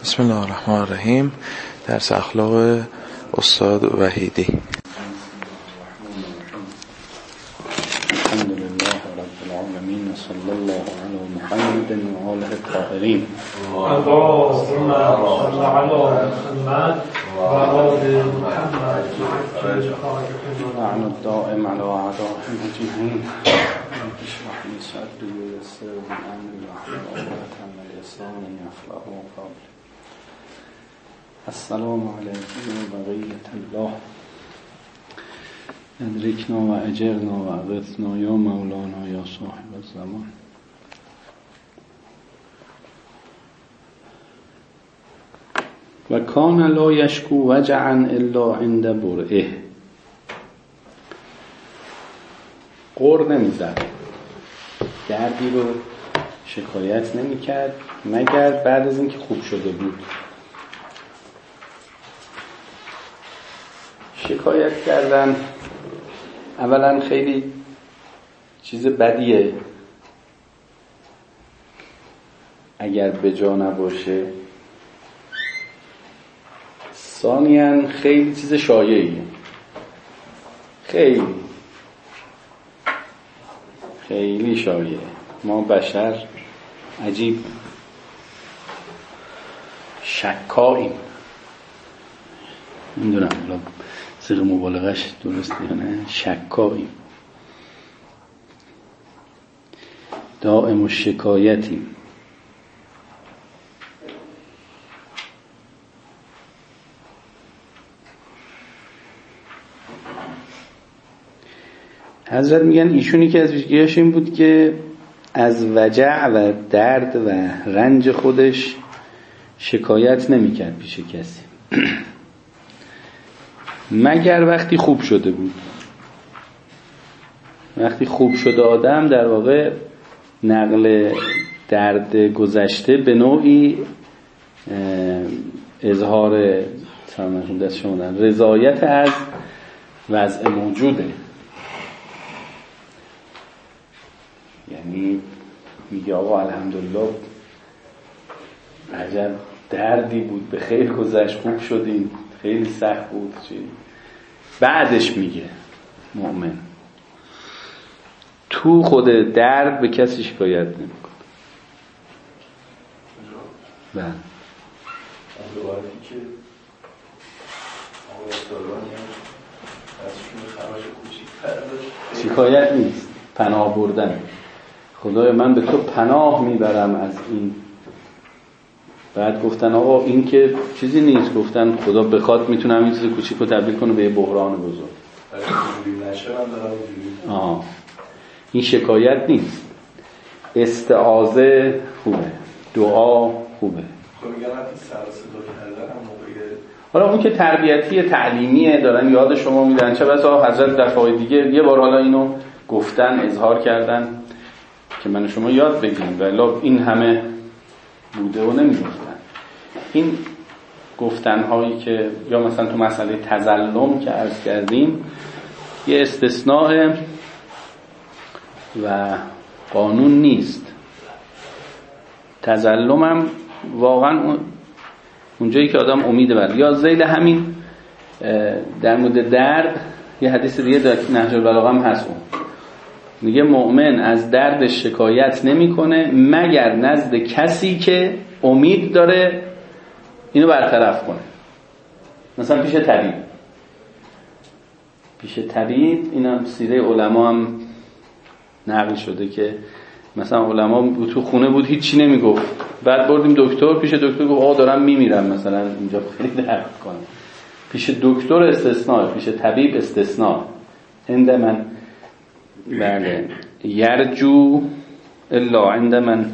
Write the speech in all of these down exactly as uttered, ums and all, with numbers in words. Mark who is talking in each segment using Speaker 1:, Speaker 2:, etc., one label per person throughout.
Speaker 1: بسم الله الرحمن الرحیم. درس اخلاق استاد وحیدی.
Speaker 2: الحمد لله رب العالمین و صلی الله علی محمد و آله الطاهرین.
Speaker 3: اللهم صل علی محمد و آل محمد
Speaker 2: وعن الدائم على اعدائهم اجمعین. اشرح لي صدري ويسر لي امري واحلل عقدة من لساني يفقهوا قولي. السلام علیکم و بقیة الله. ادرکنا و اجرنا و اغثنا یا مولانا یا صاحب الزمان. و کان لا یشکو وجعا الا عند برئه. غر نمیزد، دردی رو شکایت نمیکرد مگر بعد از اینکه خوب شده بود. شکایت کردن اولا خیلی چیز بدیه اگر به جا نباشه، ثانیاً خیلی چیز شایعیه، خیلی خیلی شایعه. ما بشر عجیب شکاییم. نمیدونم الان صيغه مبالغه‌اش درسته یا نه، شکاییم، دائم الشکایتیم. حضرت میگن ایشونی که از ویژگی‌هاش این بود که از وجع و درد و رنج خودش شکایت نمی‌کرد پیش کسی مگر وقتی خوب شده بود. وقتی خوب شده آدم در واقع نقل درد گذشته به نوعی اظهار دست شما رضایت از وضع موجوده. یعنی میگه آقا الحمدلله عجب دردی بود، به خیر گذشت، خوب شدیم، خیلی سخت بود. چی؟ بعدش میگه مؤمن تو خود درد به کسی شکایت نمیکنه. بله. شکایت نیست، پناه بردن. خدای من به تو پناه میبرم از این. بعد گفتن آقا این که چیزی نیست، گفتن خدا بخواد میتونم این چیز کوچیک رو تبدیل کنه به یه بحران بزرگ. آه. این شکایت نیست، استعاذه خوبه، دعا خوبه. حالا اون که تربیتی تعلیمیه، دارن یاد شما میدن. چه بسا حضرت دفعه دیگه یه بار حالا اینو گفتن، اظهار کردن که من شما یاد بگیریم، ولی این همه بوده و نمیگفتن. این گفتنهایی که یا مثلا تو مسئله تظلم که عرض کردیم یه استثناء و قانون نیست. تظلم هم واقعا اونجایی که آدم امیده بر یا ذیل همین. در مورد درد یه حدیث دیگه در نهج البلاغه هم هست، اون میگه مؤمن از دردش شکایت نمیکنه مگر نزد کسی که امید داره اینو برطرف کنه. مثلا پیش طبیب، پیش طبیب. اینم سیره علما هم نقل شده که مثلا علما تو خونه بود هیچی نمیگفت، بعد بردیم دکتر، پیش دکتر گفت آقا دارم میمیرم مثلا اینجا خیلی درد کنه. پیش دکتر استثناء، پیش طبیب استثناء. هند من بله یرجو الا عند من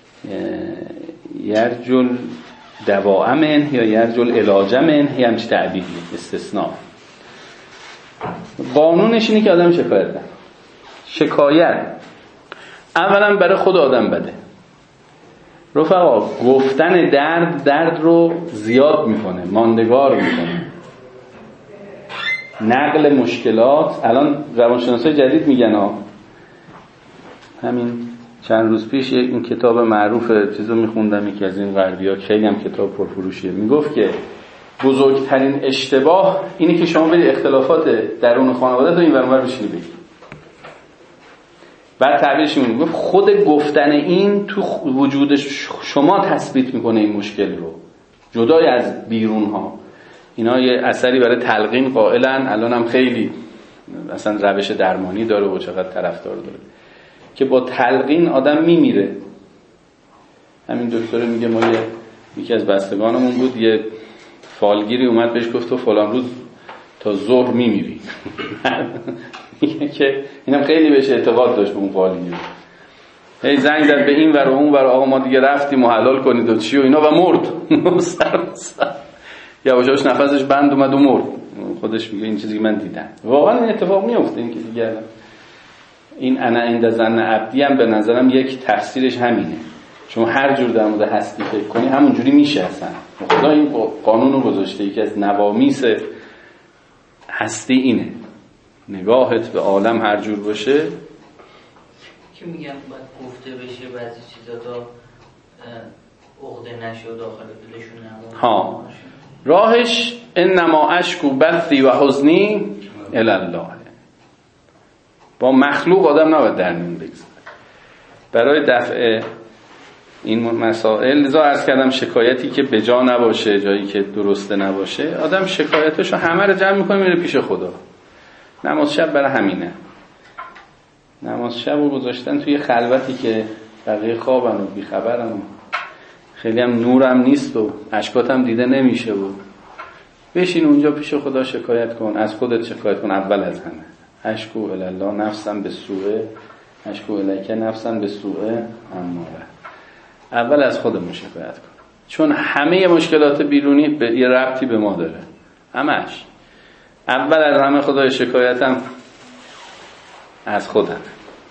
Speaker 2: یرجو دواء من یا یرجو العلاج من، یا همچه تعبیری استثناء. قانونش اینه که آدم شکایت نکنه. شکایت اولا برای خود آدم بده. رفقا گفتن درد درد رو زیاد میکنه، ماندگار میکنه. نقل مشکلات، الان روانشناسای جدید میگن ها، همین چند روز پیش یک این کتاب معروف چیزو میخوندم، یکی از این غربی‌ها، خیلی هم کتاب پرفروشیه، میگفت که بزرگترین اشتباه اینه که شما برید اختلافات درون خانواده تو این ور اونور بشینی بگی. بعد تعبیرش میگه خود گفتن این تو وجود شما تثبیت میکنه این مشکل رو، جدای از بیرون ها. اینا یه اثری برای تلقین قائلن، الان هم خیلی اصلا روش درمانی داره و چقدر طرفدار داره که با تلقین آدم میمیره. همین دکتر میگه ما یه یکی از بستگانمون بود، یه فالگیری اومد بهش گفت تو فلان روز تا ظهر میمیری. میگه که اینم خیلی بهش اعتقاد داشت به اون فالگیر. هی زنگ زد به این ور و اون ور، آقا ما دیگه رفتیم و حلال کنید و چی و اینا، و مرد. یواشاش نفسش بند اومد و مرد. خودش میگه این چیزی من دیدم. واقعا این اتفاق میفته. این که دیگه این انا عند ظن عبدی هم به نظرم یک تفسیرش همینه. شما هر جور در مورد هستی فکر کنی همون جوری میشه. اصلا خدا این قانون رو گذاشته. یکی از نوامیس هستی اینه، نگاهت به عالم هر جور باشه
Speaker 4: که میگم باید گفته بشه، بعضی چیزا تا عقده نشه و داخل دلشون نمونه. ها
Speaker 2: راهش انما اشکو بثی و حزنی الی الله. با مخلوق آدم نباید در میون بگذاره. برای دفع این مسائل لذا عرض کردم شکایتی که به جا نباشه، جایی که درسته نباشه، آدم شکایتشو همه رو جمع میکنه میره پیش خدا. نماز شب برای همینه. نماز شب رو گذاشتن توی خلوتی که بقیه خوابن و بیخبرن و خیلی هم نورم نیست و اشکاتم دیده نمیشه و بشین اونجا پیش خدا شکایت کن، از خودت شکایت کن اول از همه. اشکو الی الله نفسم به سوء اشکو الیک نفسم به سوء اماره. اول از خودمون شکایت کن، چون همه مشکلات بیرونی به یه ربطی به ما داره، همش. اول از همه خدای شکایتم از خودم.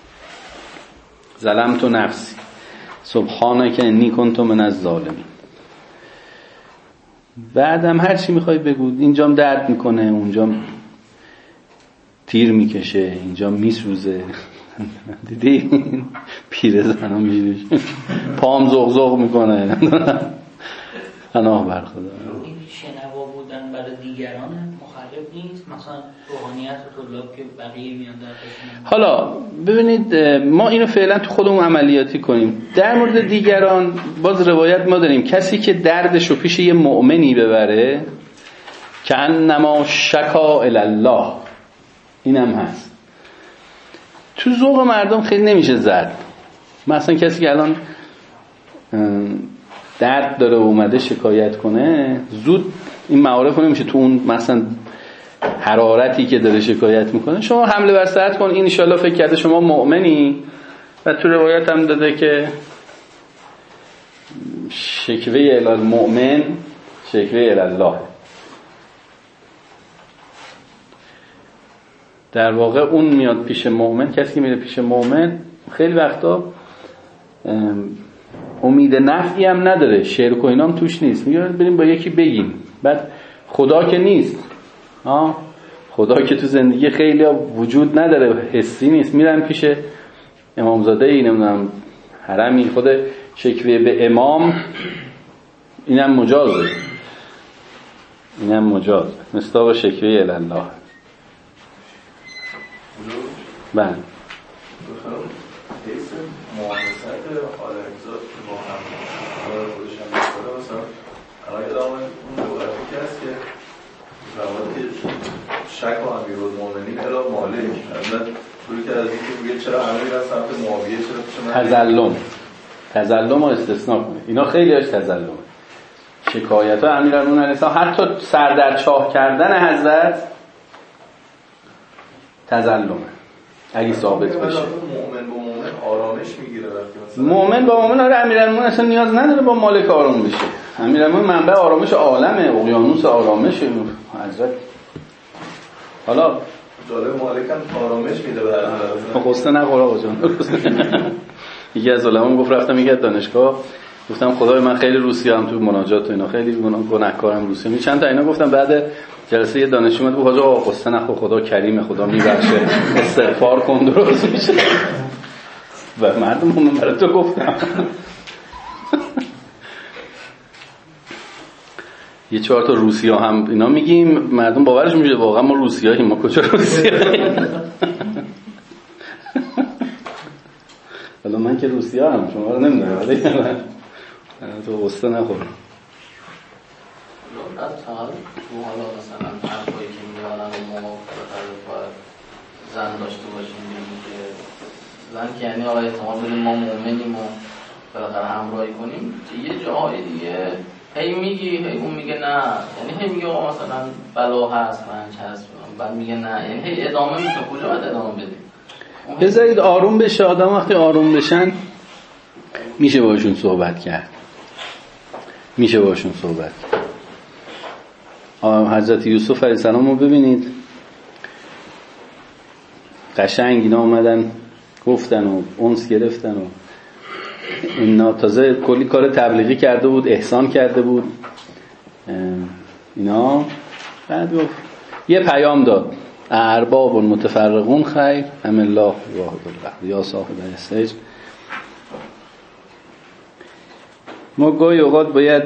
Speaker 2: ظلمت نفسی سبحانک انی کنت من الظالمین. بعدم هر چی میخوای بگو، اینجام درد میکنه، اونجام تیر میکشه، اینجام میسوزه. دیدی پیر زنم میشه پام زغزغ میکنه. پناه بر خدا.
Speaker 4: این شنوا بودن برای دیگران مخالف نیست؟ مثلا روحانیت و طلاب که بقیه میان درشون.
Speaker 2: حالا ببینید ما اینو فعلا تو خودمون عملیاتی کنیم. در مورد دیگران باز روایت ما داریم کسی که دردشو پیش یه مؤمنی ببره که انما شکا الی الله، اینم هست. تو ذوق مردم خیلی نمیشه زد. مثلا کسی که الان درد داره و اومده شکایت کنه، زود این معارف نمیشه تو اون مثلا حرارتی که داره شکایت میکنه شما حمله بر سرت کن. این ان شاءالله فکر کرده شما مؤمنی. و تو روایت هم داده که شکوه الی المؤمن شکوه الی الله. در واقع اون میاد پیش مؤمن، کسی که میره پیش مؤمن خیلی وقتا امید نفعی هم نداره، شرک و اینام توش نیست. میگه بریم با یکی بگیم. بعد خدا که نیست، ها خدا که تو زندگی خیلی ها وجود نداره، حسی نیست. میرن پیش امامزاده ای نمیدونم حرمی، خود شکوه به امام اینم مجازه، اینم مجاز مستاق شکوه الی الله. بله
Speaker 5: حیث معاملت آدمیزاد که با هم کار خودش هم بسته مثلا الان یادم اون دولتی که هست که روایت شک و امیرالمومنین الی مالک مثلا طوری که از اینکه میگه چرا امیر از سمت معاویه چرا پیش من
Speaker 2: تظلم تظلم رو استثناء کنه. اینا خیلی هاش تظلمه. شکایت ها امیرالمومنین علیه السلام حتی سر در چاه کردن حضرت تظلمه اگه ثابت بشه.
Speaker 5: مؤمن با مؤمن آرامش میگیره وقتی مثلا
Speaker 2: مؤمن با مؤمن. آره امیرالمومنین اصلا نیاز نداره با مالک آرام بشه. امیرالمومنین منبع آرامش عالمه، اقیانوس آرامشه حضرت. حالا
Speaker 5: جالب مالک هم آرامش میده به حضرت.
Speaker 2: قصه نخور آقا جان. یکی از علما گفت رفتم یکی از دانشگاه گفتم خدای من خیلی روسیه هم تو مناجات و اینا خیلی گناهکارم روسیه می چند تا اینا گفتم. بعد جلسه یه دانشجو اومد گفت آقا قصه نخور، خدا کریمه، خدا میبخشه، استغفار کن درست میشه. و مردم من برای تو گفتم. یه چهار تا روسیه هم اینا میگیم، مردم باورش میشه واقعا ما روسیه هاییم، ما کجا روسیه هاییم. حالا من که روسیه هم شما رو نمیدونم، ولی من تو غصه نخورم.
Speaker 6: از حال تو حالا مثلا حرفایی که میارن و ما باید زن داشته باشیم، بگیم که زن که یعنی آقای احتمال بدیم ما مؤمنیم و بالاخره همراهی کنیم، یه جاهای دیگه هی میگی هی اون میگه نه، یعنی هی میگه آقا مثلا بلا هست رنج هست، بعد میگه نه، یعنی هی ادامه میده. کجا باید ادامه بدیم؟
Speaker 2: بذارید آروم بشه آدم، وقتی آروم بشن میشه باشون صحبت کرد، میشه باشون صحبت کرد. حضرت یوسف علیه السلام رو ببینید، قشنگ اینا اومدن گفتن و انس گرفتن و اینا، تازه کلی کار تبلیغی کرده بود، احسان کرده بود اینا. بعد گفت یه پیام داد، ارباب متفرقون خیر ام الله واحد القهار یا صاحب السجن. ما گاهی اوقات باید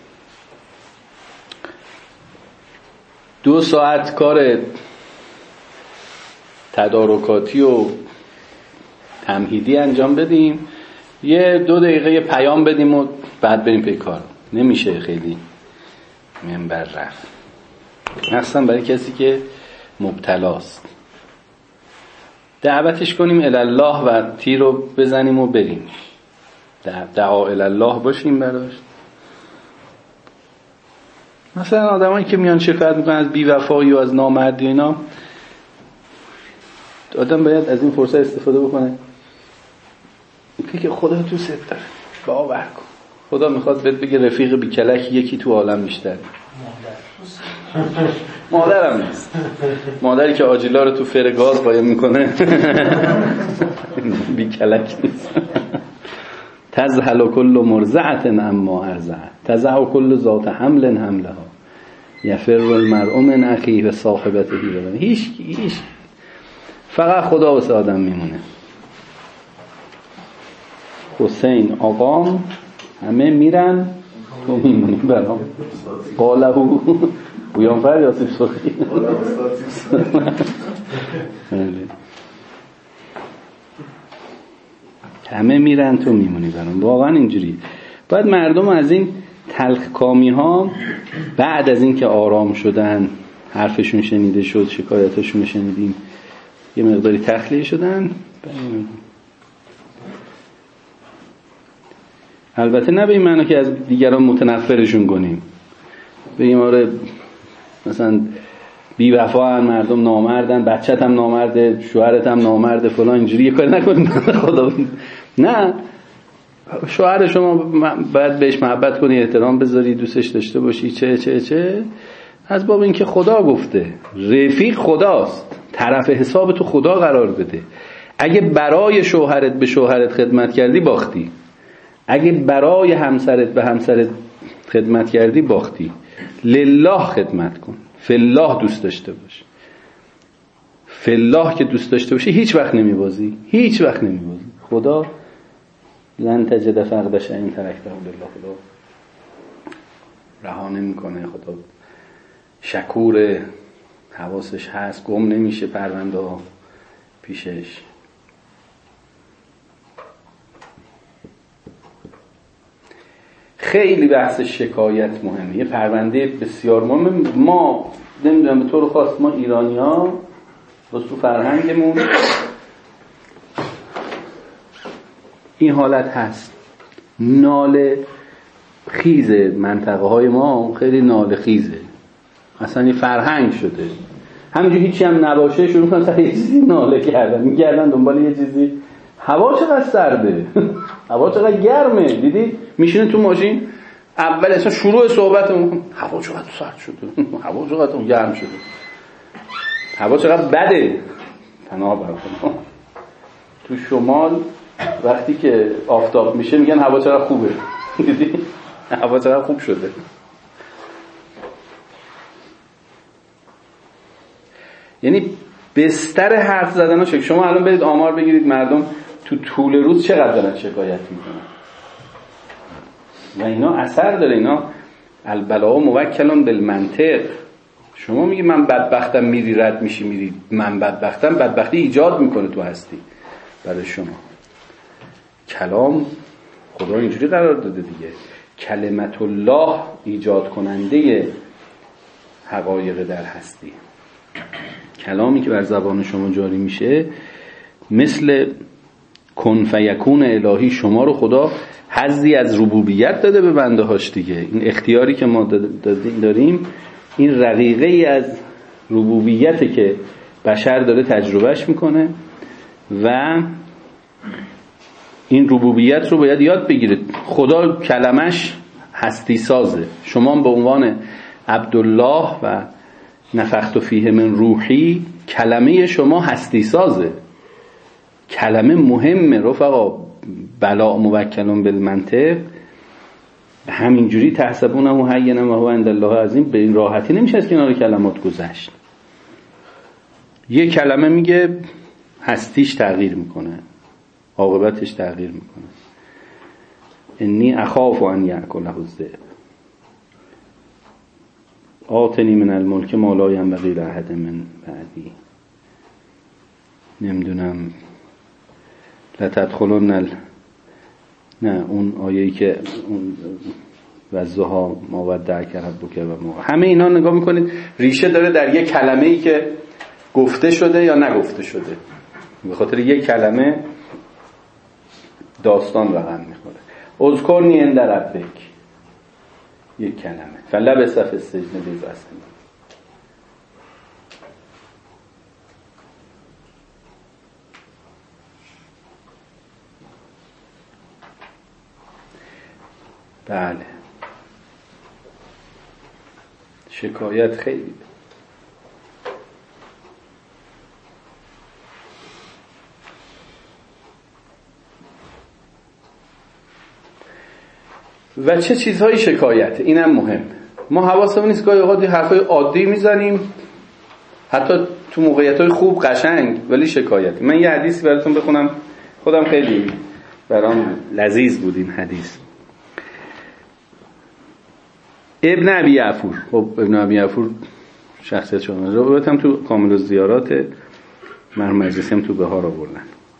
Speaker 2: دو ساعت کار تدارکاتی و تمهیدی انجام بدیم، یه دو دقیقه یه پیام بدیم و بعد بریم پی کار. نمیشه خیلی منبر رفت، اصلا برای کسی که مبتلاست. دعوتش کنیم الله و تیر رو بزنیم و بریم، دعا الله باشیم براش. مثلا آدمایی که میان شکایت میکنن از بی‌وفایی و از نامردی اینا، آدم باید از این فرصت استفاده بکنه که خدا دوست داره، باور کن خدا میخواد بهت بگه رفیق بیکلک یکی تو عالم بیشتره. مادرم نیست، مادری که آجیلا رو تو فر گاز قایم میکنه بیکلک نیست. تزهل کل مرضعة اما ارضعت، تزع کل ذات حمل حملها، یفر المرء من اخیه و صاحبته. هیچ هیچ فقط خدا واسه آدم میمونه. حسین آقام همه میرن تو میمونی برام. قالهو بویان فر یاسیب سخی همه میرن تو میمونی برام. واقعا اینجوری باید مردم از این تلخ کامی ها بعد از این که آرام شدن، حرفشون شنیده شد، شکایتاشون شنیدیم، یه مقداری تخلیه شدن، البته نه به این معنی که از دیگران متنفرشون کنیم، بگیم آره مثلا بی وفا هم، مردم نامردن، بچت هم نامرده، شوهرت هم نامرده فلان، اینجوری یه کاری نکنیم. خدا نه، شوهر شما باید بهش محبت کنی، احترام بذاری، دوستش داشته باشی، چه چه چه از باب این که خدا گفته رفیق خداست، طرف حساب تو خدا قرار بده. اگه برای شوهرت به شوهرت خدمت کردی باختی، اگه برای همسرت به همسرت خدمت کردی باختی. لله خدمت کن، فالله دوست داشته باش. فالله که دوست داشته باشی هیچ وقت نمیبازی، هیچ وقت نمیبازی. خدا لن تجد فقد شیء ترکته لله، خدا رها نمیکنه، خدا شکور، حواسش هست، گم نمیشه پرونده ها پیشش. خیلی بحث شکایت مهمه، یه پرونده بسیار مهمه. ما نمیدونم به طور خاص ما ایرانی ها بس تو فرهنگمون این حالت هست، ناله خیزه. منطقه های ما خیلی ناله خیزه، اصلا یه فرهنگ شده. همینجور هیچی هم نباشه شروع کنن تا یه چیزی ناله کردن، میگردن دنبال یه چیزی. هوا چقدر سرده، هوا چقدر گرمه. دیدید میشینه تو ماشین اول اصلا شروع صحبتمون هوا چقدر سرد شده، هوا چقدر گرم شده، هوا چقدر بده. پناه بر خدا. تو شمال وقتی که آفتاب میشه میگن هوا چقدر خوبه. دیدی هوا چقدر خوب شده. یعنی بستر حرف زدن ها شکل. شما الان برید آمار بگیرید مردم تو طول روز چقدر دارن شکایت میکنن و اینا اثر داره. اینا البلاء موکلون بالمنطق. شما میگی من بدبختم، میری رد میشی میری من بدبختم، بدبختی ایجاد میکنه تو هستی برای شما. کلام خدا اینجوری قرار داده دیگه، کلمت الله ایجاد کننده حقایق در هستی. کلامی که بر زبان شما جاری میشه مثل کن فیکون الهی، شما رو خدا حظی از ربوبیت داده به بنده هاش دیگه. این اختیاری که ما داریم این رقیقه ای از ربوبیته که بشر داره تجربهش میکنه و این ربوبیت رو باید یاد بگیرید. خدا کلمش هستی سازه. شما به عنوان عبدالله و نفخت فیه من روحی، کلمه شما هستی سازه، کلمه مهمه رفقا. بلا موکلون بالمنطق، همینجوری تحسبونه هینا و هو عند الله عظیم، به این راحتی نمیشه از کنار کلمات گذشت. یه کلمه میگه هستیش تغییر میکنه، عاقبتش تغییر میکنه. انی اخاف ان یأکله الذئب آتنی من الملک ما لا ینبغی لأحد من بعدی. نمیدونم لتدخلن ال... نه اون آیه‌ای که اون وزها ما ودعک ربک و ما، همه اینا نگاه میکنید ریشه داره در یک کلمه‌ای که گفته شده یا نگفته شده. به خاطر یک کلمه داستان رقم میخوره. اذکرنی عند ربک، یک کلمه فلبث فی السجن بضع سنین. بله شکایت خیلی و چه چیزهایی شکایت، اینم مهم. ما حواسمون نیست، گاهی اوقات حرفای عادی میزنیم حتی تو موقعیت‌های خوب قشنگ، ولی شکایت. من یه حدیثی براتون بخونم، خودم خیلی برام لذیذ بود این حدیث. ابن ابی عفور، خب ابن ابی عفور شخصیت شما روایت هم تو کامل الزیارات، مرحوم مجلسی هم تو بهار آوردن.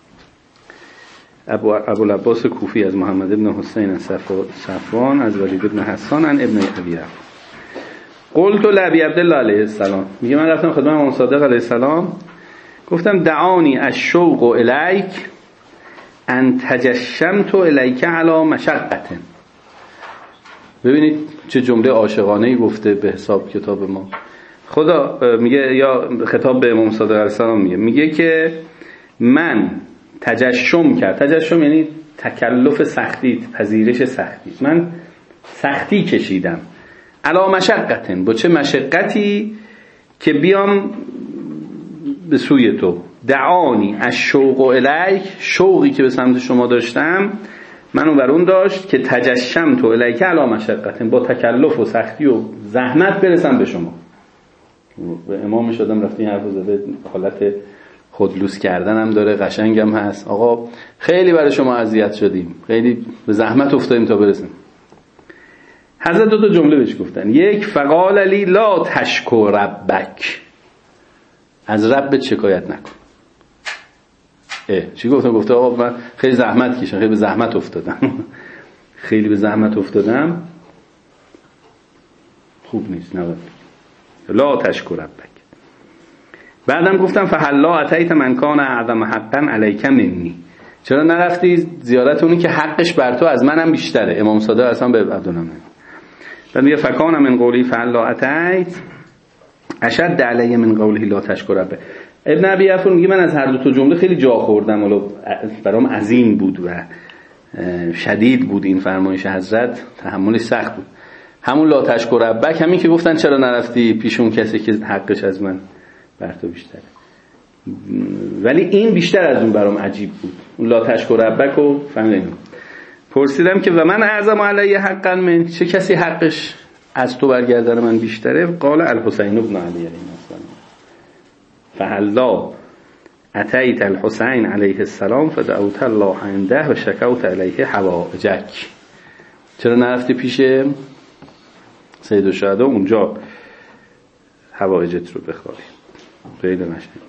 Speaker 2: ابو ابوالعباس کوفی از محمد ابن حسین از صفوان از ولید ابن حسان عن ابن ابی عفور. قلت لابی عبدالله علیه السلام، میگه من رفتم خدمت امام صادق علیه السلام گفتم دعانی الشوق الیک ان تجشمت الیک علی مشقه. ببینید چه جمله عاشقانه‌ای گفته به حساب کتاب ما. خدا میگه، یا خطاب به امام صادق علیه السلام میگه میگه که من تجشم کرد. تجشم یعنی تکلف سختی، پذیرش سختی. من سختی کشیدم علی مشقتن، با چه مشقتی که بیام به سوی تو. دعانی الشوق الیک، شوقی که به سمت شما داشتم منو بر اون داشت که تجشم تو الیک علی مشقتن، با تکلف و سختی و زحمت برسم به شما. به امام شدم رفتی حرف زده، حالت خودلوس کردن هم داره، قشنگم هست. آقا خیلی برای شما اذیت شدیم، خیلی به زحمت افتادیم تا برسیم. حضرت دو تا جمله بهش گفتن. یک، فقال علی لا تشکو ربک، از ربت شکایت نکن. اه چی گفتم؟ گفته آقا من خیلی زحمت کشیدم، خیلی به زحمت افتادم خیلی به زحمت افتادم خوب نیست، نباید. لا تشکو ربک. بعدم گفتم فهلا اتیت من کان اعظم حقا علیک منی، چرا نرفتی زیارت اونی که حقش بر تو از منم بیشتره؟ امام صادق اصلا به عبدالله. بعد میگه فکان من قولی فهلا اتیت اشد علی من قولی لا تشکو ربک. ابن ابی عفور میگه من از هر دو تا جمله خیلی جا خوردم، ولی برام عظیم بود و شدید بود این فرمایش حضرت، تحملش سخت بود. همون لا تشکو ربک، همین که گفتن چرا نرفتی پیش اون کسی که حقش از من بر تو بیشتره، ولی این بیشتر از اون برام عجیب بود. اون لا تشکو ربک رو فهمیدم. پرسیدم که و من اعظم علیه حقا من، چه کسی حقش از تو برگردن من بیشتره؟ قال الحسین ابن علی علیه السلام. فهلا اتیت الحسین علیه السلام فدعوت الله عنده و شکوت علیه حوائجک، چرا نرفتی پیش سید الشهدا اونجا حوائجت رو بخوای؟ خیلی قشنگ.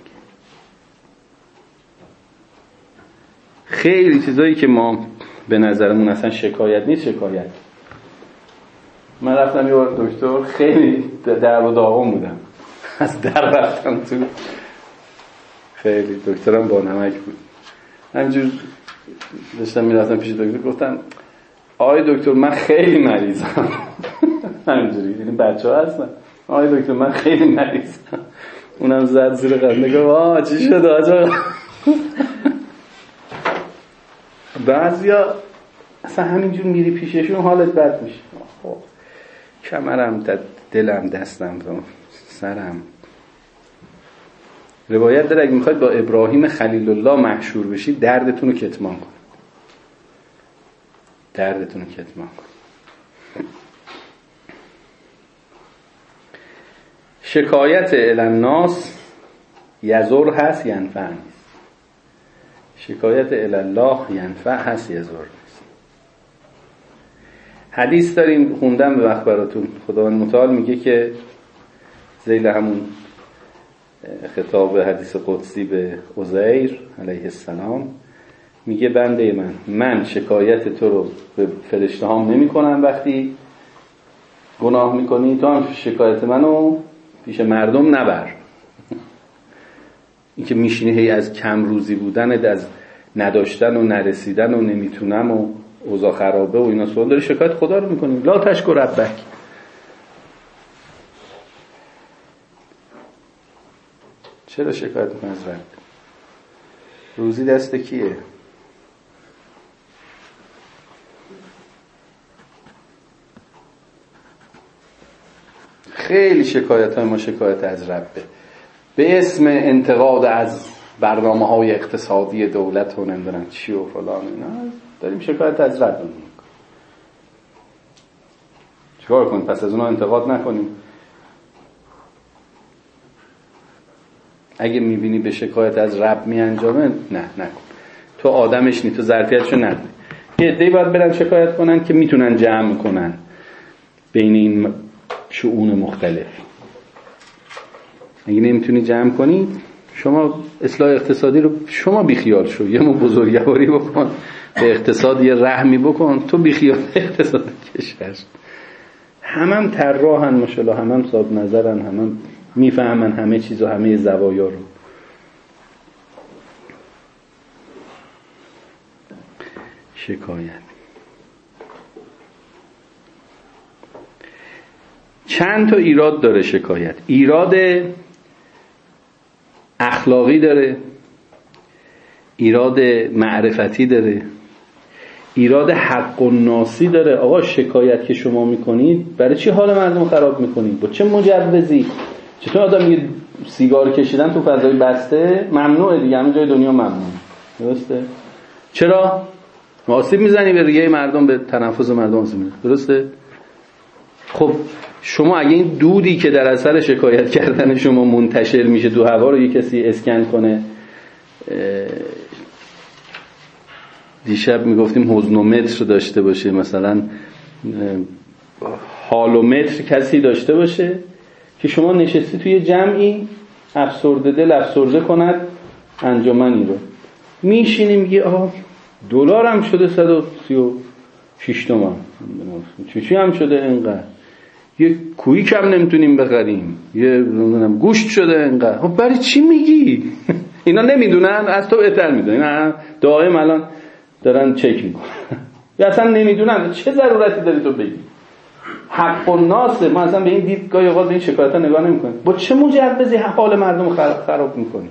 Speaker 2: خیلی چیزایی که ما به نظرمون اصلا شکایت نیست شکایت. من رفتم یه بار دکتر، خیلی در و داغون بودم، از در رفتم تو، خیلی دکترم با نمک بود. همینجور داشتم میرفتم پیش دکتر، گفتم آقای دکتر من خیلی مریضم. همینجوری، یعنی بچه ها هستن، آقای دکتر من خیلی مریضم. اونم زد زیر قنده گفت آه چی شد آجا؟ بعضیا اصلا همینجور میری پیششون حالت بد میشه. خب کمرم، دلم، دستم، سرم. روایت داره اگه میخواید با ابراهیم خلیل الله محشور بشید دردتون رو کتمان کن، دردتون رو کتمان کن. شکایت الالناس یزور هست ینفع نیست، شکایت الالله ینفع هست یزور نیست. حدیث داریم خوندم به وقت براتون، خداوند متعال میگه که ذیل همون خطاب حدیث قدسی به عزیر علیه السلام میگه بنده من من شکایت تو رو به فرشته هام نمی کنم وقتی گناه میکنی، تو هم شکایت منو پیش مردم نبر. این که میشینی هی از کم روزی بودن، از نداشتن و نرسیدن و نمیتونم و اوضاع خرابه و اینا سوال داری شکایت خدا رو میکنی. لا تشکر ربک. چرا شکایت میکنی از رب؟ روزی دست کیه؟ خیلی شکایت های ما شکایت از ربه، به اسم انتقاد از برنامه های اقتصادی دولت و نمیدونم چی و فلان اینا داریم شکایت از رب میکنیم. چیکار کنیم؟ پس از اونا انتقاد نکنیم؟ اگه میبینی به شکایت از رب میانجامه نه نکن، تو آدمش نی، تو ظرفیتشو نداری. یه عده‌ای باید برن شکایت کنن که میتونن جمع کنن بین این شؤون مختلف. اگه نمیتونی جمع کنی، شما اصلاح اقتصادی رو شما بیخیال شو، یه مو بزرگواری بکن به اقتصاد، یه رحمی بکن، تو بیخیال اقتصاد کشور. همم طراحن ماشاءالله، همم صاحب نظرن، همم میفهمن همه چیز و همه زوایا رو. شکایت چند تا ایراد داره شکایت. ایراد اخلاقی داره، ایراد معرفتی داره، ایراد حق و ناسی داره. آقا شکایت که شما میکنید برای چی حال مردم خراب میکنید؟ با چه مجوزی؟ چطور آدم میگه سیگار کشیدن تو فضای بسته ممنوعه دیگه، همه جای دنیا ممنوعه، درسته؟ چرا؟ آسیب میزنی به ریه مردم، به تنفس مردم آسیب میزنی، درسته؟ خب شما اگه این دودی که در اثر شکایت کردن شما منتشر میشه دو هوا رو یه کسی اسکن کنه، دیشب میگفتیم حزنومتر داشته باشه، مثلا حالومتر کسی داشته باشه که شما نشستی توی جمعی افسرده دل افسرده کند انجمنی رو، میشینی میگی آها دلار هم شده صد و سی و شش تومن، چی هم شده اینقدر، یه کویی کم نمیتونیم بخریم، یه نمیدونم گوشت شده اینقدر. خب برای چی میگی؟ اینا نمیدونن، از تو بهتر میدونن، اینا دائم الان دارن چک میکنن. یا اصلا نمیدونن، چه ضرورتی داری تو بگی؟ حق و ناسه. ما اصلا به این دیدگاه اوقات به این شکایت‌ها نگاه نمی‌کنیم. با چه مجوزی حال مردم خراب می‌کنی؟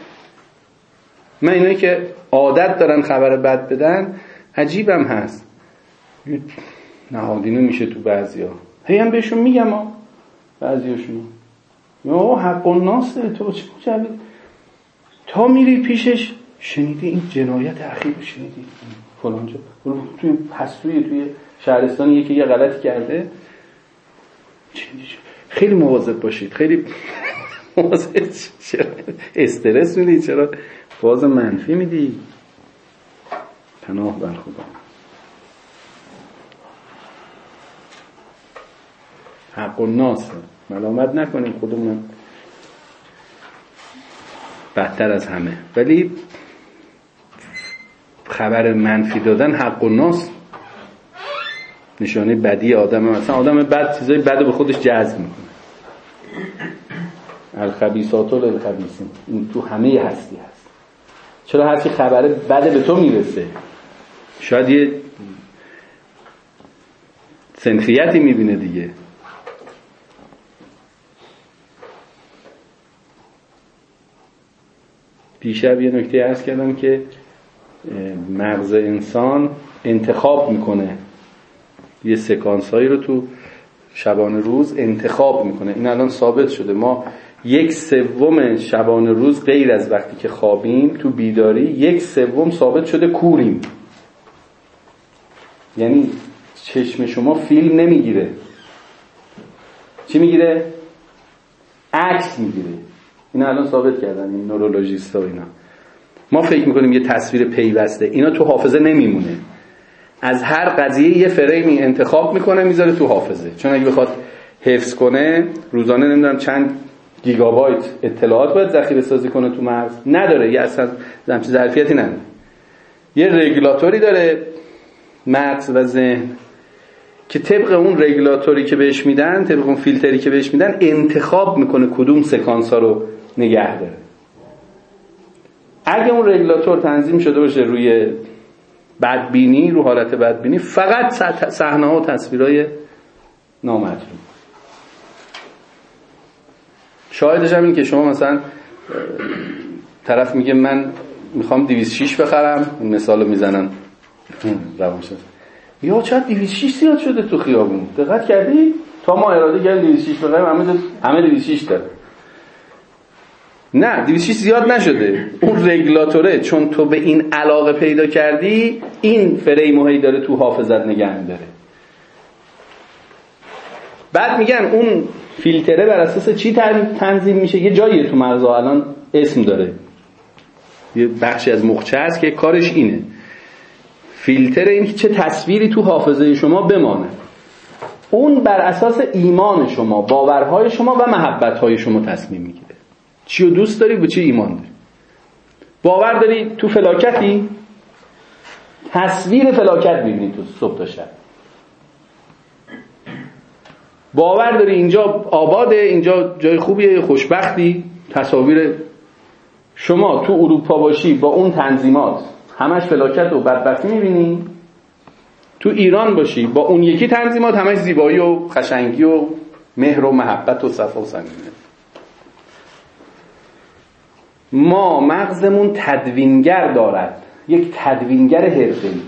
Speaker 2: من اینایی که عادت دارن خبر بد بدن عجیبم هست، نهادینه میشه تو بعضیا، هی هم بهشون میگم ها، بعضیاشون یا حق و ناسه، تو چه مجوز؟ تا میری پیشش شنیدی این جنایت اخیر رو شنیدی فلان جا توی پستوی توی شهرستان یکی یه غلطی کرده، خیلی مواظب باشید، خیلی چرا استرس میدی؟ چرا باز منفی میدی؟ پناه بر خدا. حق الناس، ملامت نکنیم خودمون بدتر از همه، ولی خبر منفی دادن حق الناس نشانه بدی آدمه. مثلا آدم بد چیزای بد به خودش جذب میکنه. الخبیثات للخبیثین، این تو همه هستی هست. چرا هستی خبر بد به تو میرسه؟ شاید یه صنفیتی میبینه دیگه. دیشب یه نکته عرض کردم که مغز انسان انتخاب میکنه، یه سکانس هایی رو تو شبانه روز انتخاب میکنه. این الان ثابت شده. ما یک سوم شبانه روز غیر از وقتی که خوابیم تو بیداری، یک سوم ثابت شده کوریم. یعنی چشم شما فیلم نمیگیره. چی میگیره؟ عکس میگیره. اینا الان ثابت کردن این نورولوژیستا و اینا. ما فکر میکنیم یه تصویر پیوسته، اینا تو حافظه نمیمونه. از هر قضیه یه فریمی انتخاب میکنه میذاره تو حافظه، چون اگه بخواد حفظ کنه روزانه نمیدونم چند گیگابایت اطلاعات باید ذخیره سازی کنه تو مغز، نداره. یه اصلا همچین ظرفیتی نداره. یه رگولاتوری داره مغز و ذهن که طبق اون رگولاتوری که بهش میدن، طبق اون فیلتری که بهش میدن انتخاب میکنه کدوم سکانس ها رو نگه داره. اگه اون رگولاتور تنظیم شده باشه روی بدبینی، رو حالت بدبینی، فقط صحنه ها و تصویرهای نامطلوب. شاهدش هم این که شما مثلا طرف میگه من میخوام دویست و شش بخرم، این مثال رو میزنن روانشناس، یا چقدر دویست و شش زیاد شده تو خیابون، دقت کردی؟ تا ما اراده کردیم دویست و شش بخریم، همه همه دویست و شش داره. نه، دویست و شش زیاد نشده. اون رگولاتوره چون تو به این علاقه پیدا کردی، این فریم هی داره تو حافظت نگه می‌داره. بعد میگن اون فیلتره بر اساس چی تنظیم میشه؟ یه جایی تو مغز الان اسم داره، یه بخشی از مخچه هست که کارش اینه، فیلتر این که چه تصویری تو حافظه شما بمانه. اون بر اساس ایمان شما، باورهای شما و محبت‌های شما تصمیم میگیره چی رو دوست داری، به چی ایمان داری. باور داری تو فلاکتی، تصویر فلاکت می‌بینی تو صبح تا شب. باور داری اینجا آباده، اینجا جای خوبیه، خوشبختی، تصاویر. شما تو اروپا باشی با اون تنظیمات همش فلاکت و بدبختی می‌بینی، تو ایران باشی با اون یکی تنظیمات همش زیبایی و قشنگی و مهر و محبت و صفا و صمیمیت. ما مغزمون تدوینگر دارد، یک تدوینگر حرفه‌ای.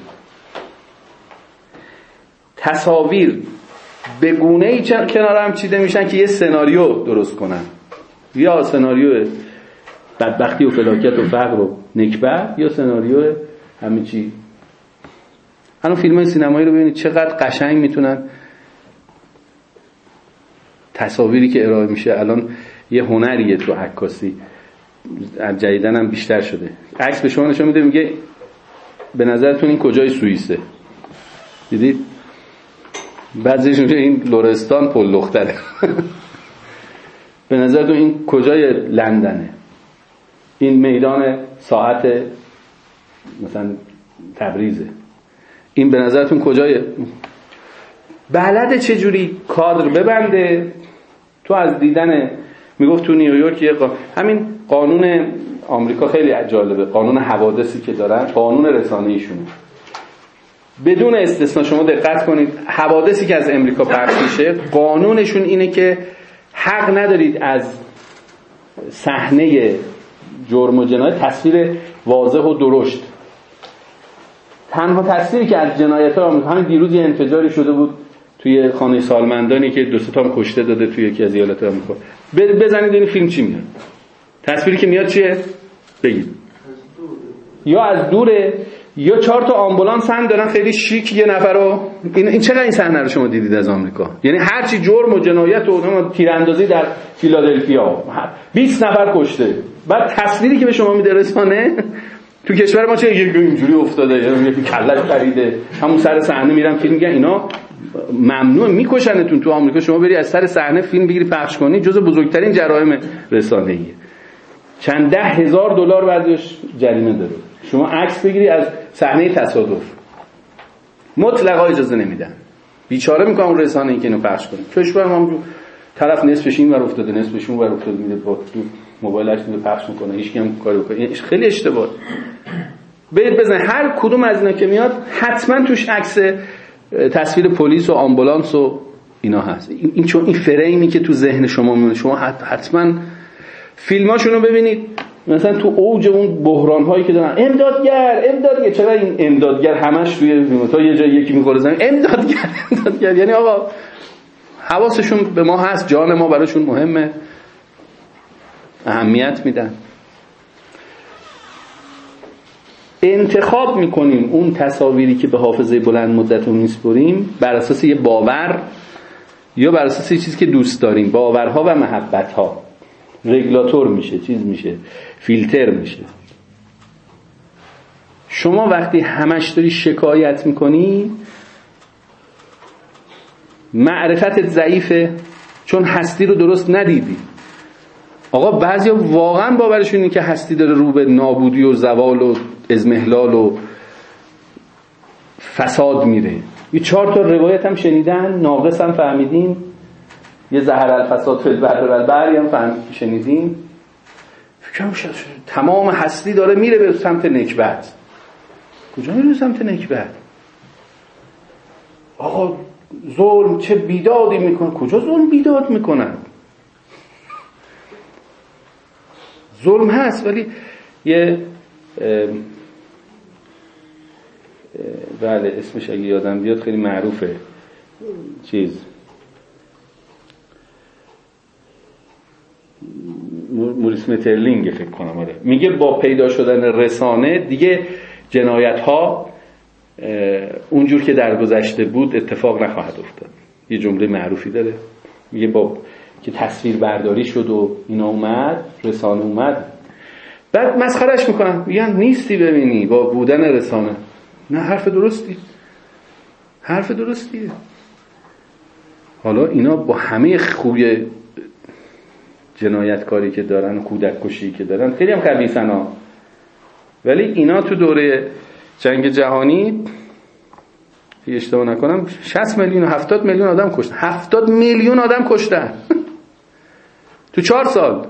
Speaker 2: تصاویر به گونه‌ای کنار هم چیده میشن که یه سناریو درست کنن، یا سناریو بدبختی و فلاکت و فقر و نکبت، یا سناریو همه چی. الان فیلم‌های سینمایی رو ببینید چقدر قشنگ میتونن تصاویری که ارائه میشه. الان یه هنریه تو عکاسی، جدیدن هم بیشتر شده. عکس به شما نشون میده، میگه به نظرتون این کجای سوئیسه؟ دیدید؟ بعضیش میگه این لرستان پل دختره. به نظرتون این کجای لندنه؟ این میدان ساعت مثلا تبریزه. این به نظرتون کجای؟ بلده چجوری کادر ببنده. تو از دیدن میگفت تو نیویورک یه قا... همین قانون آمریکا خیلی جالبه، قانون حوادثی که دارن، قانون رسانه‌ایشونه بدون استثنا. شما دقت کنید، حوادثی که از امریکا پخش میشه قانونشون اینه که حق ندارید از صحنه جرم و جنایت تصویر واضح و درشت. تنها تصویری که از جنایت‌ها هم همین دیروز یه انفجاری شده بود توی خانه سالمندانی که دو سه تا هم کشته داده توی یکی از ایالت‌ها آمریکا. بزنید این فیلم چی میاد، تصویری که میاد چیه بگید. یا از دوره، یا چهار تا آمبولانس هم دارن خیلی شیک یه نفر رو. این این چقدر این صحنه رو شما دیدید از آمریکا؟ یعنی هر چی جرم و جنایت و تیراندازی در فیلادلفیا بیست نفر کشته، بعد تصویری که به شما میده رسانه تو کشور ما چه اینجوری افتاده، یکی کله‌اش خریده، همون سر صحنه میرن فیلم میگن اینا ممنوع میکشنتون. تو آمریکا شما بری از سر صحنه فیلم بگیری پخش کنی جزو بزرگترین جرایم رسانه‌ایه، چند ده هزار دلار بعدش جریمه داره. شما عکس بگیری از صحنه تصادف مطلقا اجازه نمیدن، بیچاره میکنن اون رسانه‌ای که اینو پخش کنه. کشور ما هم طرف نصفش این ور افتاده نصفش اون ور افتاده، میده با موبایلش میده پخش میکنه، هیچ کی هم کاری بکنه. خیلی اشتباهه. برید بزنید هر کدوم از اینا که میاد حتما توش عکس تصویر پلیس و آمبولانس و اینا هست. این چون این فریمی که تو ذهن شما میاد، شما حتما فیلماشون رو ببینید، مثلا تو اوج اون بحران هایی که دارن امدادگر امدادگر، چرا این امدادگر همش توی تا یه جای یکی میخوره زمین امدادگر امدادگر، یعنی آقا حواسشون به ما هست، جان ما براشون مهمه، اهمیت میدن. انتخاب میکنیم اون تصاویری که به حافظه بلند مدتمون میسپریم بر اساس یه باور یا بر اساس یه چیزی که دوست داریم. باورها و محبتها رگولاتور میشه، چیز میشه، فیلتر میشه. شما وقتی همش داری شکایت میکنی معرفتت ضعیفه، چون هستی رو درست ندیدی. آقا بعضیا واقعا باورشون اینه که هستی داره رو به نابودی و زوال و اضمحلال و فساد میره. یه چهار تا روایت هم شنیدن، ناقص هم فهمیدین، یه زهر الفساد فی البحر و البحر هم فهم شنیدین. فکرم شد تمام هستی داره میره به سمت نکبت. کجا میره به سمت نکبت؟ آقا ظلم چه بیدادی میکنه. کجا ظلم بیداد میکنن؟ ظلم هست ولی یه اه اه بله اسمش اگه یادم بیاد خیلی معروفه، چیز موریس مترلینگ فکر کنم، آره، میگه با پیدا شدن رسانه دیگه جنایت ها اونجور که در گذشته بود اتفاق نخواهد افتاد. یه جمله معروفی داره میگه با که تصویر برداری شد و اینا اومد، رسانه اومد، بعد مسخرش میکنن میگن نیستی ببینی با بودن رسانه. نه، حرف درستی، حرف درستیه. حالا اینا با همه خوبی جنایتکاری که دارن و کودک کشی که دارن خیلی هم خبیثن ها، ولی اینا تو دوره جنگ جهانی اشتباه نکنم شصت میلیون و هفتاد میلیون آدم کشتن. هفتاد میلیون آدم کشتن تو چهار سال.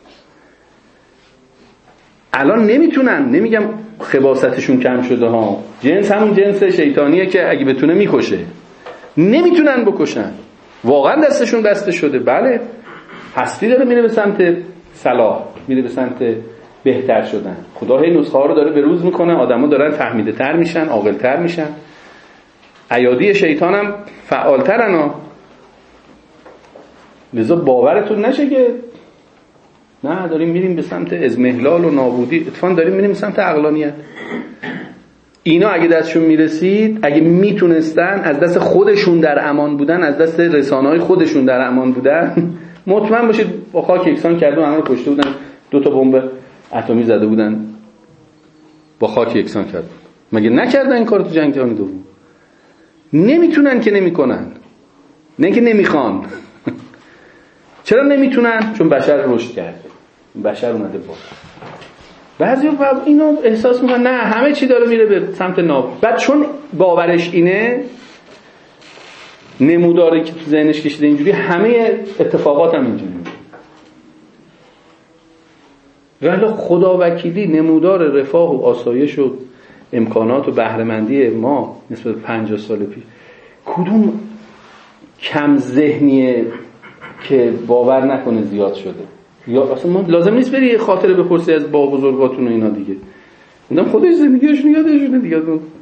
Speaker 2: الان نمیتونن، نمیگم خباثتشون کم شده ها، جنس همون جنس شیطانیه که اگه بتونه میکشه، نمیتونن بکشن، واقعا دستشون بسته شده. بله هستی داره میره به سمت صلاح، میره به سمت بهتر شدن. خدا هی نسخه ها رو داره به روز میکنه، آدما دارن فهمیده تر میشن، عاقل تر میشن، ایادی شیطان هم فعالترن ها. لذا باورتون نشه که نه داریم میریم به سمت اضمحلال و نابودی، اتفاقا داریم میریم به سمت عقلانیت. اینا اگه دستشون میرسید، اگه میتونستن از دست خودشون در امان بودن، از دست رسانه‌های خودشون در امان بودن، مطمئن باشید با خاک یکسان کردن، همه رو کشته بودن، دو تا بمب اتمی زده بودن، با خاک یکسان کردن. مگه نکردن این کارو تو جنگ جهانی دوم؟ نمیتونن که نمیکنن، نه که نمیخوان. چرا نمیتونن؟ چون بشر رشد کرده، بشر اومده بالا. بعضی اینا احساس میکنن نه همه چی داره میره به سمت ناب. بعد چون باورش اینه، نموداری که تو ذهنش کشیده اینجوری، همه اتفاقات هم اینجوری میشه. ولی خدا وکیلی نمودار رفاه و آسایش و امکانات و بهره‌مندی ما نسبت به پنجاه سال پیش کدوم کم ذهنیه که باور نکنه زیاد شده؟ یا اصلا ما لازم نیست بری خاطره بپرسی از با بزرگاتون و اینا دیگه، اونم خودش زندگیشون یادشونه دیگه.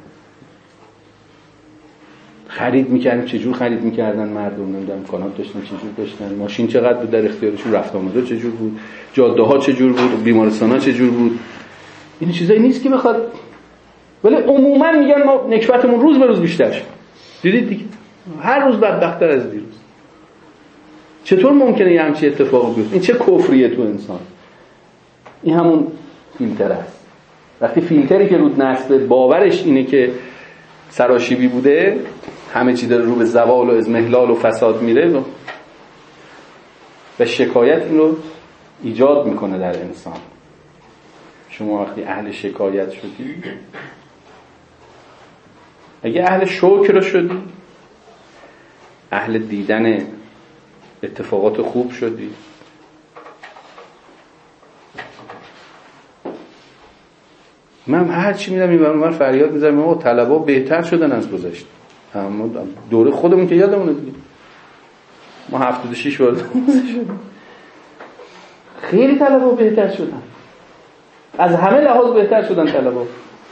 Speaker 2: خرید میکردن چجور خرید میکردن مردم، نمیدونم امکانات داشتن چجور داشتن، ماشین چقدر بود در اختیارشون، رفت آمده چجور بود، جاده ها چجور بود، بیمارستان ها چجور بود. این چیزایی نیست که بخواد ولی عموما میگن ما نکبتمون روز به روز بیشتر شد. دیدید دیگه هر روز بدبخت‌تر از دیروز. چطور ممکنه یه همچین اتفاقی بیفته؟ این چه کفریه تو انسان؟ این همون فیلتر است. وقتی فیلتری که رود نصب باورش اینه که سراشیبی بوده، همه چی داره رو به زوال و اضمحلال و فساد میره و شکایت این رو ایجاد میکنه در انسان. شما وقتی اهل شکایت شدی، اگه اهل شکر شدی، اهل دیدن اتفاقات خوب شدی، من هر چی میدم این برام فریاد میزنم آقا طلبا بهتر شدن از گذشته. اما دوره خودمون که یادمونه دیگه، ما هفتاد و شش وارد شدیم، خیلی طلبا بهتر شدن، از همه لحاظ بهتر شدن طلبا.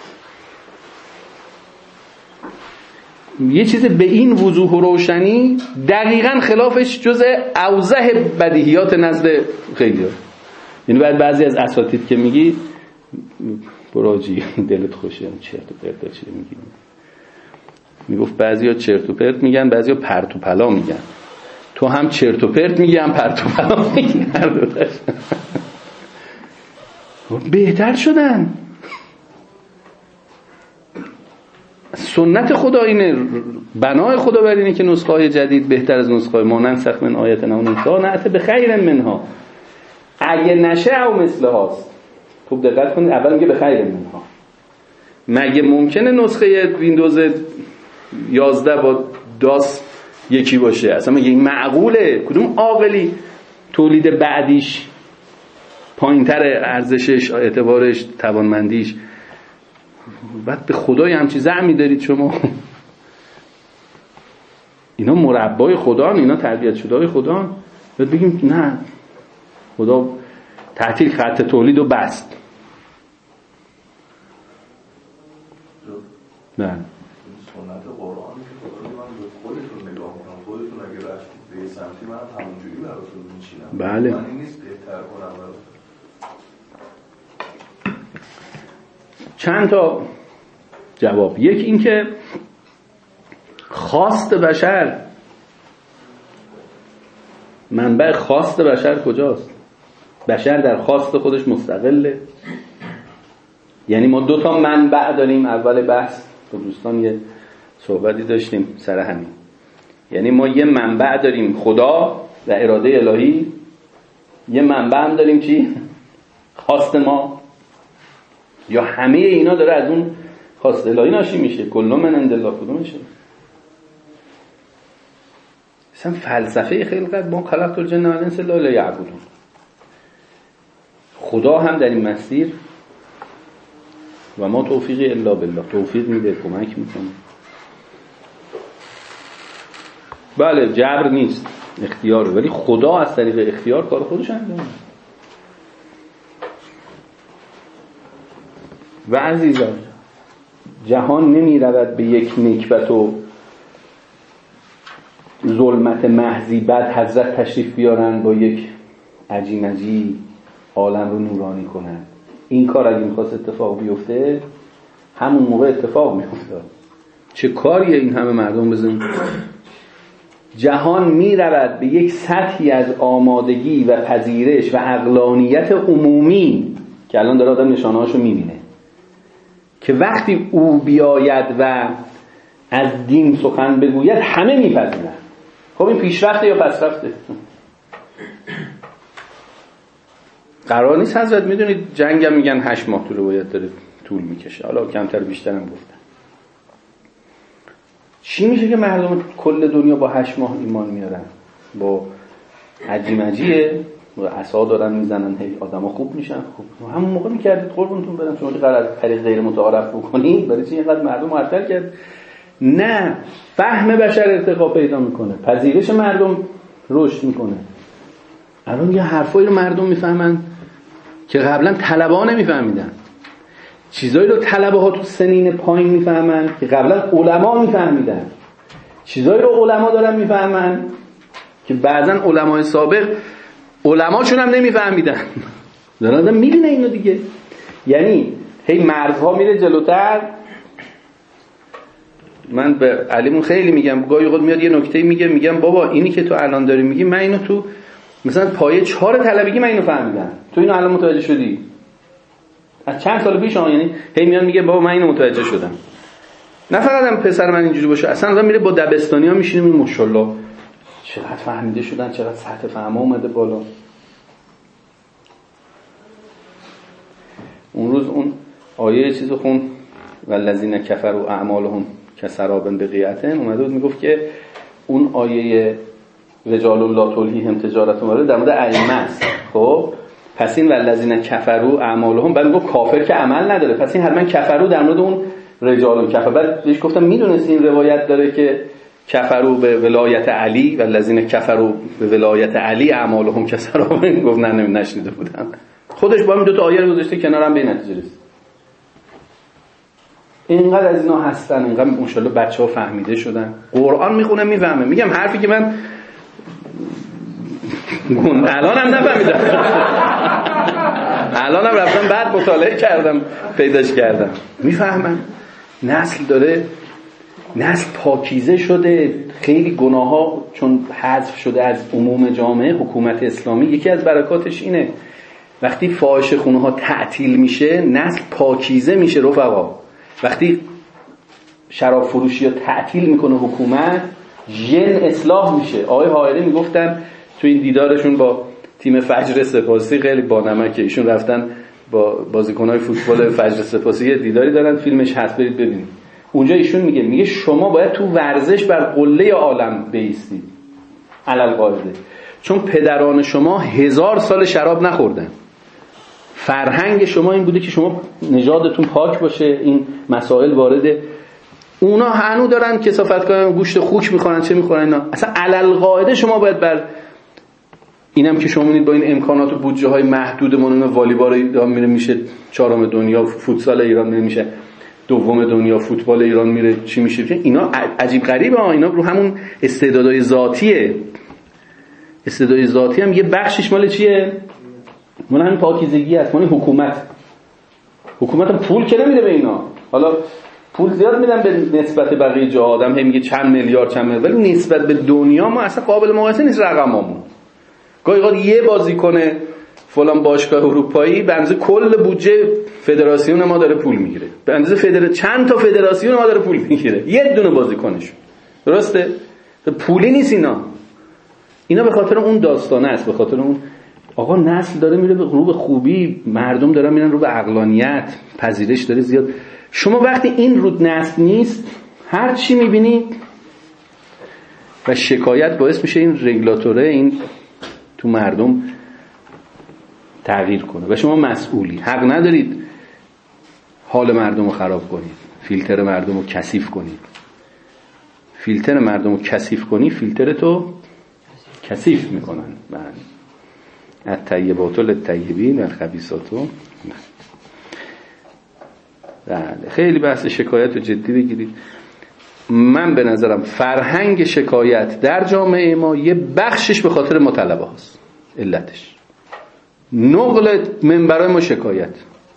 Speaker 2: یه چیز به این وضوح و روشنی دقیقاً خلافش جزء اوضح بدیهیات نزد خیلی ها. یعنی بعد بعضی از اساتید که میگی براجی دلت خوشه چرت و پرت چیه میگی، میگفت بعضیا چرت و پرت میگن، بعضیا پرت و پلا میگن، تو هم چرت و پرت میگی هم پرت و پلا میگی. بهتر شدن. سنت خدا اینه، بنای خدا بر اینه که نسخه های جدید بهتر از نسخه های ما ننسخ من آیت نو ننسخ نعت به خیر منها. اگه نشه او مثل هاست. خوب دقت کنید، اول میگه به خیر منها. مگه ممکنه نسخه ویندوز یازده با داس یکی باشه؟ اصلا مگه این معقوله؟ کدوم عاقلی تولید بعدیش پایینتر ارزشش، اعتبارش، توانمندیش؟ بعد به خدای همچی زعمی دارید شما. اینا مربای خدا، اینا تربیت شده های خدا. بعد بگیم نه خدا تعطیل خط تولید و بست. نه
Speaker 5: سنت قرآن که خدا من به خودتون نگاه کنم، خودتون اگه رفتید به سمتی من همونجوری براتون میچینم.
Speaker 2: بله.
Speaker 5: من این نیست بهتر کنم براتون.
Speaker 2: چند تا جواب. یک این که خواست بشر، منبع خواست بشر کجاست؟ بشر در خواست خودش مستقله. یعنی ما دو تا منبع داریم. اول بحث با دوستان یه صحبتی داشتیم سر همین. یعنی ما یه منبع داریم خدا و اراده الهی، یه منبع هم داریم چی؟ خواست ما. یا همه اینا داره از اون خواست الهی ناشی میشه؟ کلا من عند الله کدومشه؟ مثلا فلسفه خلقت ما خلقت الجن و الانس الا لیعبدون. خدا هم در این مسیر و ما توفیقی الا بالله، توفیق میده، کمک میکنه. بله جبر نیست، اختیاره، ولی خدا از طریق اختیار کار خودش انجام میده. و عزیزان جهان نمی رود به یک نکبت و ظلمت محضی بعد حضرت تشریف بیارن با یک عجینجی عالم رو نورانی کنن. این کار اگه میخواست اتفاق بیفته همون موقع اتفاق میفته. چه کاریه این همه مردم بزن؟ جهان می رود به یک سطحی از آمادگی و پذیرش و عقلانیت عمومی که الان داره آدم نشانه‌هاشو میبینه که وقتی او بیاید و از دین سخن بگوید همه میپذیرن. خب این پیشرفته یا پسرفته؟ قرار نیست حضرت میدونید جنگ هم میگن هشت ماه طول باید داره طول میکشه، حالا کمتر بیشتر هم گفتن. چی میشه که مردم کل دنیا با هشت ماه ایمان میارن؟ با عجیمجیه و عصا دارن میزنن هی آدما خوب میشن. خب همون موقع میکردید قربونتون برم شما که قرار طریق غیر متعارف بکنید، برای چی اینقدر مردم معطل کرد؟ نه، فهم بشر ارتقا پیدا میکنه، پذیرش مردم رشد میکنه. الان یه حرفایی رو مردم میفهمن که قبلا طلبه نمیفهمیدن، چیزایی رو طلبه ها تو سنین پایین میفهمن که قبلا علما میفهمیدن، چیزایی رو علما دارن میفهمن که بعضن علمای سابق علماشون هم نمیفهمیدن. دارن میبینه اینو دیگه. یعنی هی مرزها میره جلوتر، من به علیمون خیلی میگم، گاهی اوقات میاد یه نکته میگه، میگم بابا اینی که تو الان داری میگی من اینو تو مثلا پایه چهار طلبگی من اینو فهمیدم، تو اینو الان متوجه شدی؟ از چند سال پیش ها، یعنی هی میاد میگه بابا من اینو متوجه شدم. نه فقط هم پسر من اینجوری باشه، اصلا آدم میره با دبستانی‌ها میشینه میگه ماشاءالله چقدر فهمیده شدن، چقدر سطح فهم اومده بالا. اون روز اون آیه چیزو خون والذین کفروا اعمالهم کسراب بقیعة اومده بود میگفت که اون آیه رجال الله تلهیهم تجارت و در مورد ائمه است. خب پس این والذین کفروا اعمالهم بعد میگه کافر که عمل نداره، پس این حتما کفروا در مورد اون رجال و کفر. بعد بهش گفتم میدونستی این روایت داره که کفروا به ولایت علی والذین کفروا به ولایت علی اعمالهم کسراب؟ گفت نه نشنیده بودم. خودش با همین دو تا آیه رو گذاشته کنارم به نتیجه رسید. اینقدر از اینا هستن، اینقدر ماشاءالله بچه‌ها فهمیده شدن، قرآن میخونه میفهمه. میگم حرفی که من الان هم نفهمیدم، الان هم رفتم بعد مطالعه کردم پیداش کردم، میفهمم. نسل داره، نسل پاکیزه شده. خیلی گناه ها چون حذف شده از عموم جامعه، حکومت اسلامی یکی از برکاتش اینه وقتی فاحشه خونه ها تعطیل میشه نسل پاکیزه میشه رفقا. وقتی شراب فروشی ها تعطیل میکنه حکومت، ژن اصلاح میشه. آقای حائری میگفتن تو این دیدارشون با تیم فجر سپاسی، خیلی بانمکه، ایشون رفتن با بازیکن‌های فوتبال فجر سپاسی یه دیداری دارن، فیلمش هست برید ببینید. اونجا ایشون میگه میگه شما باید تو ورزش بر قله عالم بایستید علل قاعده، چون پدران شما هزار سال شراب نخوردن. فرهنگ شما این بوده که شما نژادتون پاک باشه، این مسائل وارده. اونا هنوز دارن کثافت کنن، گوشت خوک میخورن، چه میخورن اینا. اصلا علل قاعده شما باید بر اینم که شما می‌بینید با این امکانات و بودجه‌های محدودمون والیبال ایران میره میشه چهارم دنیا، فوتسال ایران میره میشه دوم دنیا، فوتبال ایران میره چی میشه. اینا عجیب غریبه ها، اینا رو همون استعدادهای ذاتیه. استعدادهای ذاتی هم یه بخشش مال چیه؟ مال همین پاکیزگی است، مال حکومت. حکومت هم پول که نمیده به اینا. حالا پول زیاد میدن به نسبت بقیه جا، آدم هم میگه چند میلیارد چند میلیارد، ولی نسبت به دنیا ما اصلا قابل مقایسه نیست رقمامون. گاهی اوقات یه بازیکن فلان باشگاه اروپایی به اندازه کل بودجه فدراسیون ما داره پول میگیره، به اندازه فدر چند تا فدراسیون ما داره پول میگیره یه دونه بازیکنش. درسته؟ پولی نیست اینا. اینا به خاطر اون داستانه است، به خاطر اون آقا نسل داره میره به رو به خوبی، مردم دارن میرن رو به عقلانیت، پذیرش داره زیاد. شما وقتی این رود نسل نیست هر چی میبینی و شکایت باعث میشه این رگولاتوره این تو مردم تغییر کنه و شما مسئولی. حق ندارید حال مردم رو خراب کنید، فیلتر مردم رو کثیف کنید. فیلتر مردم رو کثیف کنی فیلتر تو کثیف میکنن. بله، الطیبات للطیبین و الخبیثات. بله، خیلی بحث شکایت رو جدی بگیرید. من به نظرم فرهنگ شکایت در جامعه ما یه بخشش به خاطر مطلبه هاست. علتش نقل منبرای ما شکایت.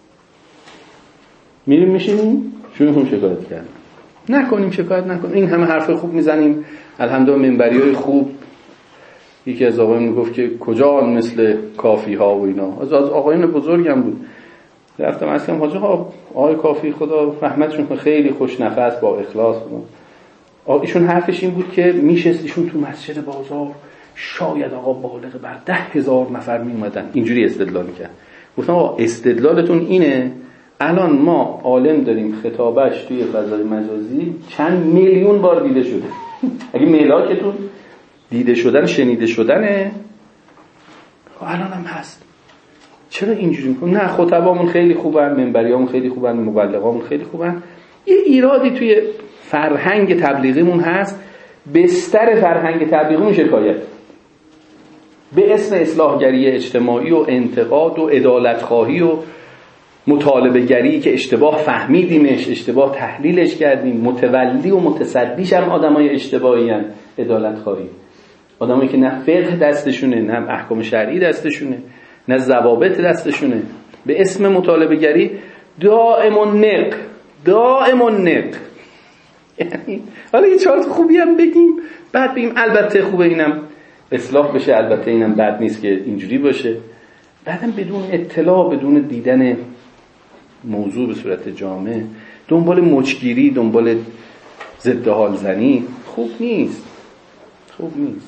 Speaker 2: میریم میشینیم شروع میکنیم شکایت کردن. نکنیم شکایت نکنیم. این همه حرف خوب میزنیم الحمدلله، منبریای خوب. یکی از آقایون میگفت که کجا مثل کافی ها و اینا، از آقایون بزرگم بود. رفتم از کم حاجه ها آقای کافی خدا رحمتشون کنه خیلی خوش نفس با اخلاص بود. ایشون حرفش این بود که میشست ایشون تو مسجد بازار شاید آقا بالغ بر ده هزار نفر می اومدن، اینجوری استدلال میکرد. گفتم آقا استدلالتون اینه الان ما عالم داریم خطابش توی فضای مجازی چند میلیون بار دیده شده. اگه ملاکتون دیده شدن شنیده شدنه الان هم هست، چرا اینجوری میکنم؟ نه خطبامون خیلی خوبن، منبریامون خیلی خوبن، مبلغامون خیلی خوبن. یه ایرادی توی فرهنگ تبلیغیمون هست، بستر فرهنگ تبلیغیمون شکایت به اسم اصلاحگری اجتماعی و انتقاد و عدالتخواهی و مطالبه گری که اشتباه فهمیدیمش، اشتباه تحلیلش کردیم. متولی و متصدیش هم آدمای اشتباهی هستن. عدالتخواهی آدمایی که نه فقه دستشونه، نه احکام شرعی دستشونه، نه ضوابط دستشونه، به اسم مطالبه گری دائم النق دائم النق. یعنی حالا یه چهار تا خوبی هم بگیم بعد بگیم البته خوبه اینم اصلاح بشه، البته اینم بد نیست که اینجوری باشه. بعدم بدون اطلاع، بدون دیدن موضوع به صورت جامع، دنبال مچگیری، دنبال ضد حال زنی خوب نیست، خوب نیست.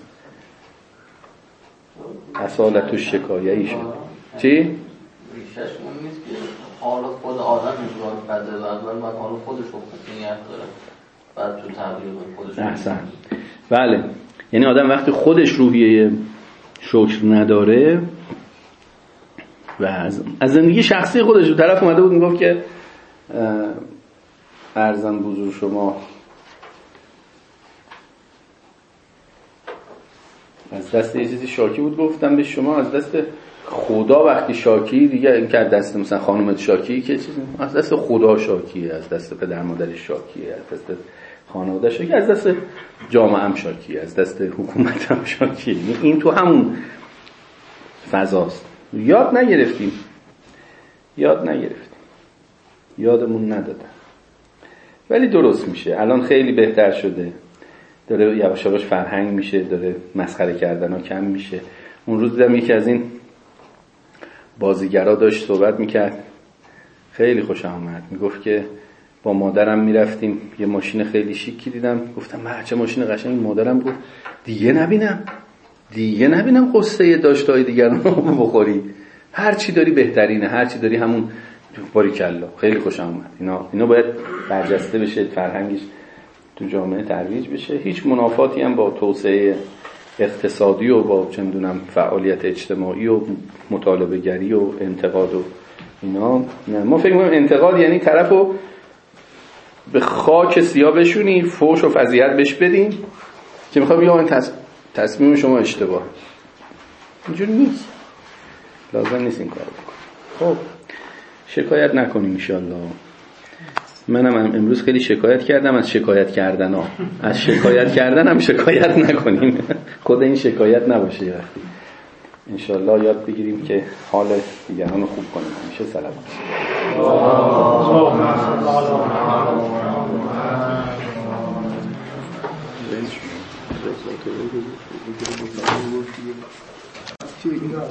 Speaker 2: اصالت و شکایه‌ای شد. چی؟
Speaker 6: ریشش اون نیست که حال خود آدم میگواد بده، بعد باید حال خودش رو خوب نگه داره، بعد تو تغییر خودش.
Speaker 2: احسن. بله، یعنی آدم وقتی خودش روحیه شکر نداره و از, از زندگی شخصی خودش، طرف اومده بود میگفت که ارزم بزرگ شما از دست یه چیزی شاکی بود، گفتم به شما از دست خدا وقتی شاکی دیگه، این که از دست مثلا خانومت شاکی که چیزی، از دست خدا شاکیه، از دست پدر مادرش شاکیه، از دست خانواده شاکی، از دست جامعه هم شاکیه، از دست حکومت هم شاکیه. این تو همون فضاست. یاد نگرفتیم یاد نگرفتیم یادمون ندادن، ولی درست میشه. الان خیلی بهتر شده، داره یواش یواش فرهنگ میشه، داره مسخره کردن ها کم میشه. اون روز دیدم یکی از این بازیگرا داشت صحبت میکرد، خیلی خوشم اومد. میگفت که با مادرم میرفتیم یه ماشین خیلی شیکی دیدم، گفتم من چه ماشین قشنگی. مادرم گفت دیگه نبینم دیگه نبینم قصه داشتهای دیگران رو بخوری، هر چی داری بهترینه، هر چی داری همون باریکلا. خیلی خوشم اومد. اینا اینا باید برجسته بشه، فرهنگش تو جامعه ترویج بشه. هیچ منافاتی هم با توسعه اقتصادی و با چه میدونم فعالیت اجتماعی و مطالبه گری و انتقاد و اینا نه. ما فکر می‌کنیم انتقاد یعنی طرفو به خاک سیاه بشونی، فوش و فضیحت بهش بدین که میخوام بگم این تص... تصمیم شما اشتباه. اینجوری نیست، لازم نیست این کار بکنیم. خب شکایت نکنیم ان شاء الله. منم امروز خیلی شکایت کردم از شکایت کردن ها. از شکایت کردن هم شکایت نکنیم. خود این شکایت نباشه. وقتی ان شاء الله یاد بگیریم که حال دیگران رو خوب کنیم. همیشه سلام.